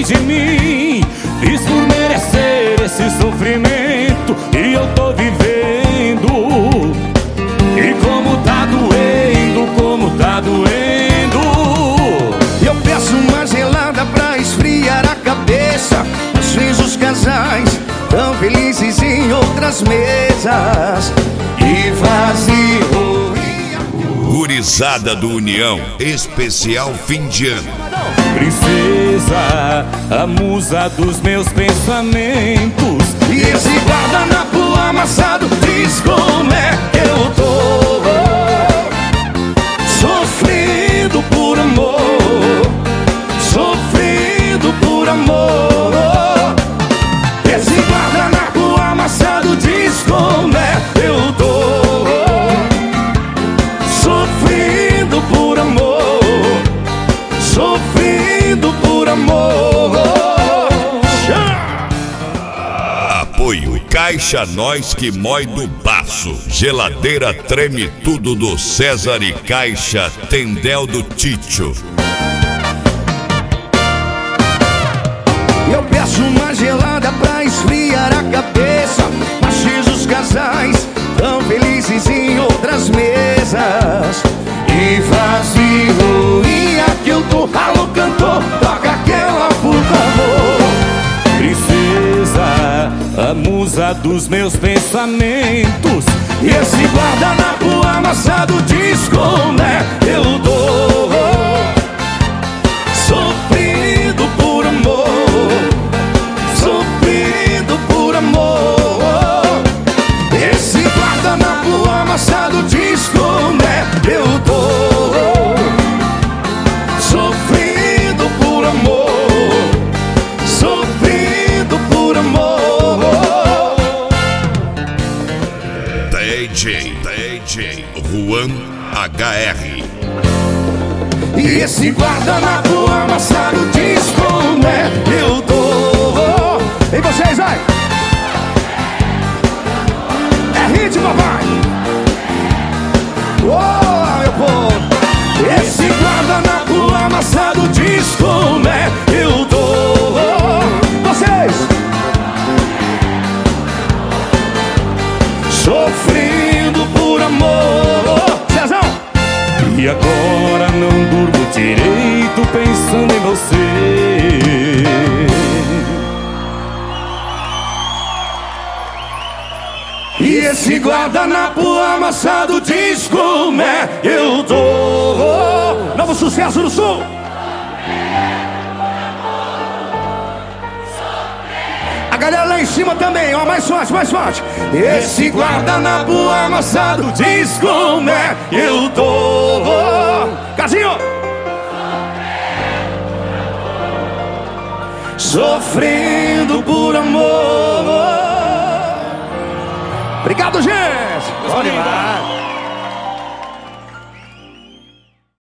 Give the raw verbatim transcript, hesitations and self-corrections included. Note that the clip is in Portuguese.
de mim. Fiz por merecer esse sofrimento e eu tô vivendo. E como tá doendo, como tá doendo. Eu peço uma gelada pra esfriar a cabeça. Às vezes os casais tão felizes em outras mesas e vazio. Gurizada do União, especial fim de ano. Princesa, a musa dos meus pensamentos. E esse guardanapo amassado diz como é que eu tô sofrendo por amor, sofrendo por amor. Esse guardanapo amassado diz como é que eu tô sofrendo por amor, sofrendo por amor. Apoio Caixa Nós que mói do baço. Geladeira Treme Tudo do César e Caixa Tendel do Títio. Eu peço uma gelada pra esfriar a cabeça. Às vezes os casais tão felizes em outras mesas e vazio. E aqui eu tô, alô cantor, toca aquela por favor. Princesa, a musa dos meus pensamentos. E esse guardanapo amassado diz como é que eu tô sofrendo por amor, sofrendo por amor. Esse guardanapo amassado diz como é que eu tô sofrendo por amor, sofrendo por amor. D J, D J Juan H R. E esse guardanapo amassado diz como é que eu tô. E vocês, vai! É ritmo, papai! Oh, meu povo! Esse guardanapo amassado diz como é que eu tô. Vocês! Sofrendo por amor. Cezão! E agora não durmo direito pensando em você. E esse guardanapo amassado diz como é que eu tô. Novo sucesso do Sul. A galera lá em cima também, ó, mais forte, mais forte. Esse guardanapo amassado diz como é que eu tô. Casinho! Sofrendo por amor. Obrigado, gente. Bom demais.